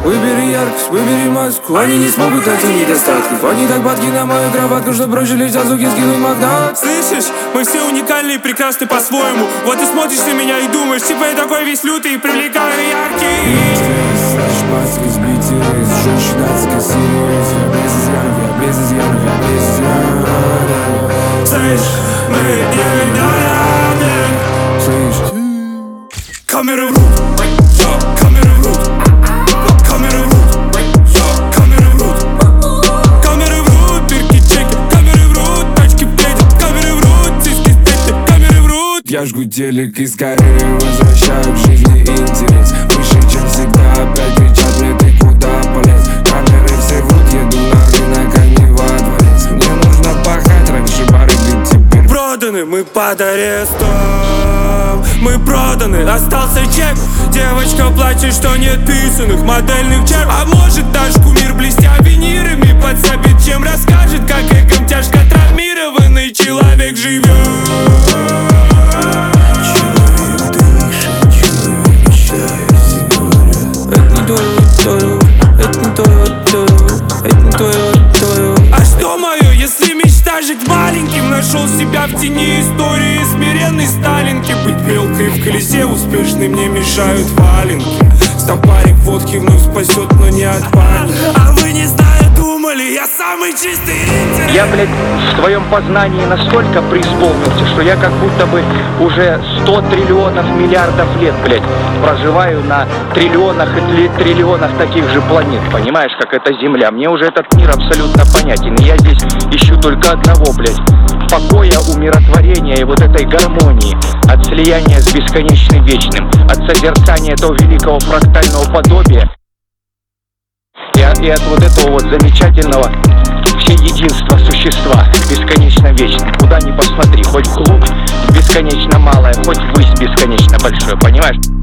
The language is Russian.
Выбери яркость, выбери маску. Они не смогут найти недостатков. Они так падки на мою кроватку, что проще лишь от звуки скинуть магнат. Слышишь, мы все уникальны и прекрасны по-своему. Вот ты смотришь на меня и думаешь, типа я такой весь лютый и привлекаю яркий. Шпацкий сбитый рейс, жестче датская серьез. Я без изъянов, я без изъянов, я без изъянов. Слышь, мы невероятны. Слышь, камеры врут, камеры врут, камеры врут, камеры врут, камеры врут, бирки чеки, камеры врут, тачки бредят, камеры врут, сиськи стейты, камеры врут. я жгу телек и скорее возвращаю к жизни интерес. Выше, чем всегда, опять кричат мне, ты куда полез? Камеры все врут, еду на рынок, а не во дворец. Мне нужно пахать, раньше барыги, теперь Проданы, мы под арестом. Мы проданы, остался чек. Девочка плачет, что нет писаных модельных черт. А может наш кумир, блестя винирами, подсобит, чем расскажет, как эгом тяжко травмированный человек живет. человек дышит, человек счастье говорят. Это не твое, это не твое, это не твое. А что мое, если мечта жить маленьким? Нашел себя в тени истории смиренной Сталинки. Быть мелкой в колесе успешной мне мешают валенки. Стопарик водки вновь спасет, но не от паники. А вы не зная думали, я самый чистый рыцарь. Я, блядь, в своем познании настолько преисполнился, что я как будто бы уже 100 триллионов миллиардов лет, блядь, проживаю на триллионах и триллионах таких же планет, понимаешь, как это Земля. Мне уже этот мир абсолютно понятен, и я здесь ищу только одного, блядь, покоя, умиротворения и вот этой гармонии, от слияния с бесконечным вечным, от созерцания этого великого фрактального подобия и от вот этого вот замечательного всеединства существа, бесконечно вечным. Куда ни посмотри, хоть вглубь бесконечно малое, хоть ввысь бесконечно большое, понимаешь?